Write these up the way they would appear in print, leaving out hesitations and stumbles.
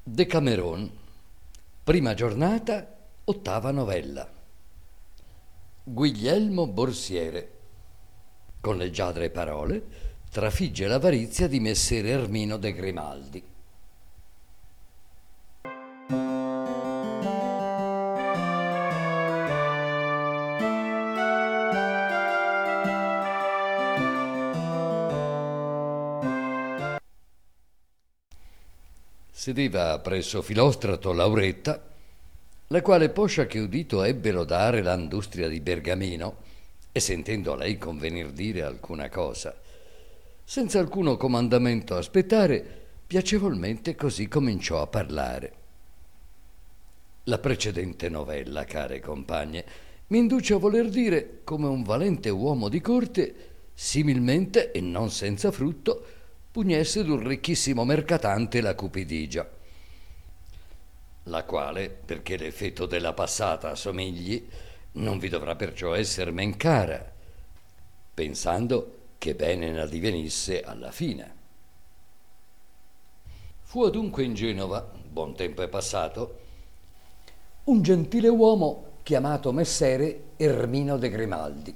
Decameron, prima giornata, ottava novella. Guglielmo Borsiere, con leggiadre parole, trafigge l'avarizia di messer Ermino de Grimaldi. Sedeva presso Filostrato Lauretta, la quale, poscia che udito ebbe lodare l'andustria di Bergamino, e sentendo a lei convenir dire alcuna cosa, senza alcuno comandamento aspettare, piacevolmente così cominciò a parlare. La precedente novella, care compagne, mi induce a voler dire come un valente uomo di corte, similmente e non senza frutto, pugnesse d'un ricchissimo mercatante la cupidigia, la quale, perché l'effetto della passata assomigli, non vi dovrà perciò esser men cara, pensando che bene ne addivenisse alla fine. Fu adunque in Genova, buon tempo è passato, un gentile uomo chiamato Messere Ermino de Grimaldi,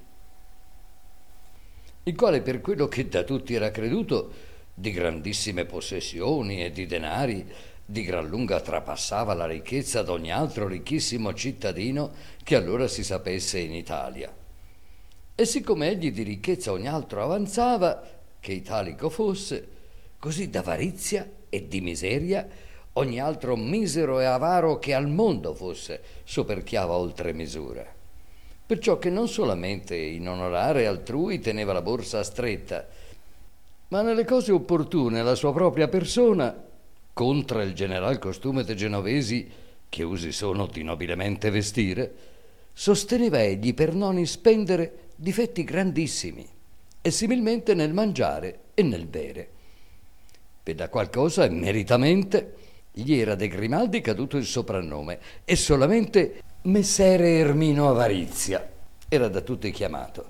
il quale, per quello che da tutti era creduto, di grandissime possessioni e di denari, di gran lunga trapassava la ricchezza d'ogni altro ricchissimo cittadino che allora si sapesse in Italia. E siccome egli di ricchezza ogni altro avanzava, che italico fosse, così d'avarizia e di miseria ogni altro misero e avaro che al mondo fosse soperchiava oltre misura. Perciò che non solamente in onorare altrui teneva la borsa stretta, ma nelle cose opportune la sua propria persona, contra il general costume de genovesi, che usi sono di nobilemente vestire, sosteneva egli per non ispendere difetti grandissimi, e similmente nel mangiare e nel bere. Per da qualcosa e meritamente gli era de Grimaldi caduto il soprannome, e solamente Messere Ermino Avarizia era da tutti chiamato.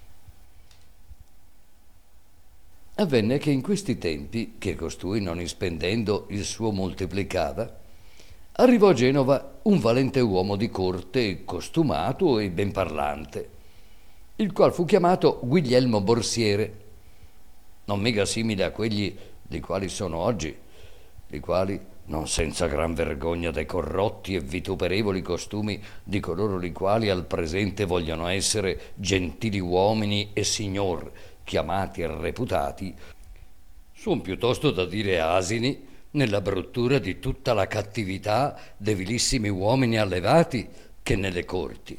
Avvenne che in questi tempi, che costui non ispendendo il suo moltiplicava, arrivò a Genova un valente uomo di corte, costumato e ben parlante, il qual fu chiamato Guglielmo Borsiere, non mica simile a quelli di quali sono oggi, i quali, non senza gran vergogna dei corrotti e vituperevoli costumi di coloro i quali al presente vogliono essere gentili uomini e signor, chiamati e reputati, son piuttosto da dire asini nella bruttura di tutta la cattività de vilissimi uomini allevati che nelle corti.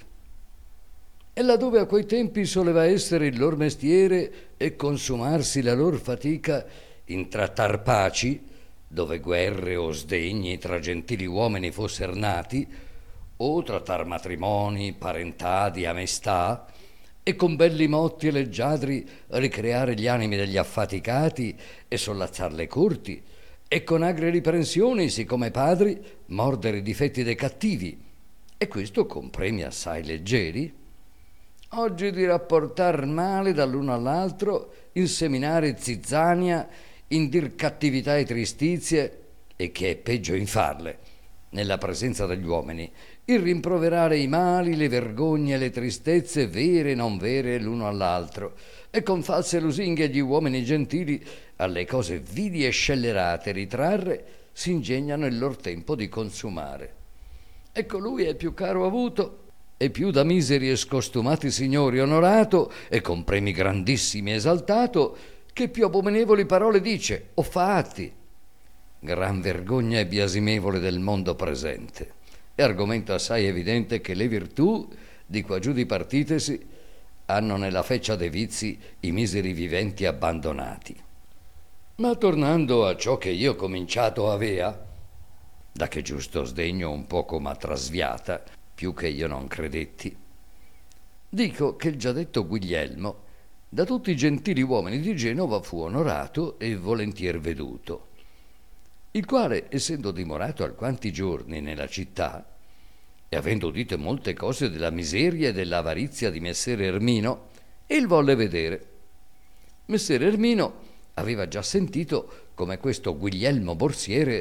E laddove a quei tempi soleva essere il lor mestiere e consumarsi la lor fatica in trattar paci, dove guerre o sdegni tra gentili uomini fosser nati, o trattar matrimoni, parentadi, amestà, e con belli motti e leggiadri ricreare gli animi degli affaticati e sollazzar le corti, e con agre riprensioni, siccome padri, mordere i difetti dei cattivi, e questo con premi assai leggeri, oggi di rapportar male dall'uno all'altro, inseminare zizzania, indir cattività e tristizie, e che è peggio in farle, nella presenza degli uomini, il rimproverare i mali, le vergogne e le tristezze vere e non vere l'uno all'altro, e con false lusinghe gli uomini gentili alle cose vili e scellerate ritrarre s'ingegnano il lor tempo di consumare. E colui è più caro avuto e più da miseri e scostumati signori onorato e con premi grandissimi esaltato, che più abominevoli parole dice o fa atti. Gran vergogna e biasimevole del mondo presente, e argomento assai evidente che le virtù, di qua giù dipartitesi, hanno nella feccia dei vizi i miseri viventi abbandonati. Ma tornando a ciò che io cominciato avea, da che giusto sdegno un poco m'ha trasviata, più che io non credetti, dico che il già detto Guglielmo da tutti i gentili uomini di Genova fu onorato e volentier veduto, il quale, essendo dimorato alquanti giorni nella città e avendo udite molte cose della miseria e dell'avarizia di messer Ermino, il volle vedere. Messer Ermino aveva già sentito come questo Guglielmo Borsiere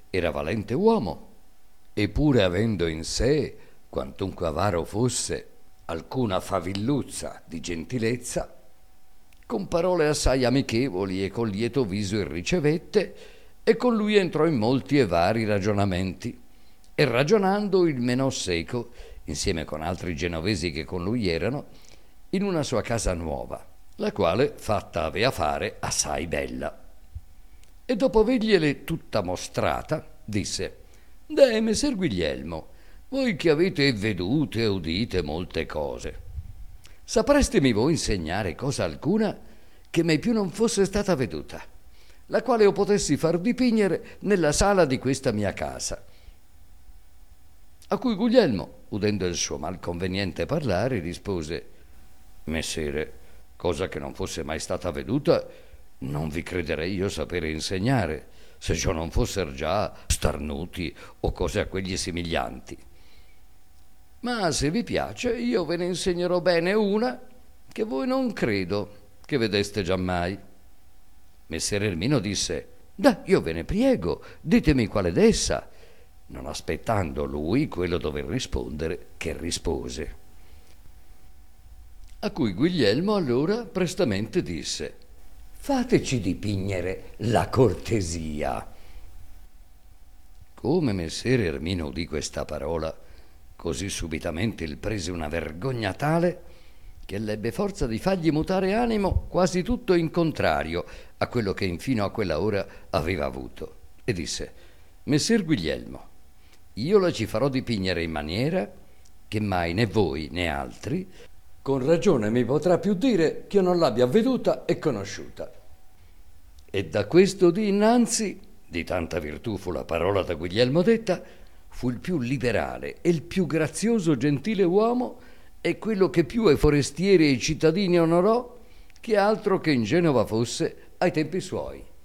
era valente uomo, e pure avendo in sé, quantunque avaro fosse, alcuna favilluzza di gentilezza, con parole assai amichevoli e con lieto viso il ricevette, e con lui entrò in molti e vari ragionamenti, e ragionando il menò seco, insieme con altri genovesi che con lui erano, in una sua casa nuova, la quale fatta avea fare assai bella. E dopo avergliele tutta mostrata, disse: «Deh, messer Guglielmo, voi che avete vedute e udite molte cose, saprestemi voi insegnare cosa alcuna che mai più non fosse stata veduta, la quale io potessi far dipingere nella sala di questa mia casa?» A cui Guglielmo, udendo il suo malconveniente parlare, rispose: «Messere, cosa che non fosse mai stata veduta, non vi crederei io sapere insegnare, se ciò non fosser già starnuti o cose a quegli simiglianti. Ma se vi piace, io ve ne insegnerò bene una che voi non credo che vedeste giammai». Messer Ermino disse: «Da, io ve ne priego, ditemi quale d'essa», non aspettando lui quello dover rispondere, che rispose. A cui Guglielmo allora prestamente disse: «Fateci dipignere la cortesia». Come messer Ermino udì questa parola, così subitamente il prese una vergogna tale che l'ebbe forza di fargli mutare animo quasi tutto in contrario a quello che infino a quella ora aveva avuto, e disse: «Messer Guglielmo, io la ci farò dipignere in maniera che mai né voi né altri con ragione mi potrà più dire che io non l'abbia veduta e conosciuta». E da questo dì innanzi, di tanta virtù fu la parola da Guglielmo detta, fu il più liberale e il più grazioso gentile uomo, e quello che più ai forestieri e ai cittadini onorò, che altro che in Genova fosse ai tempi suoi.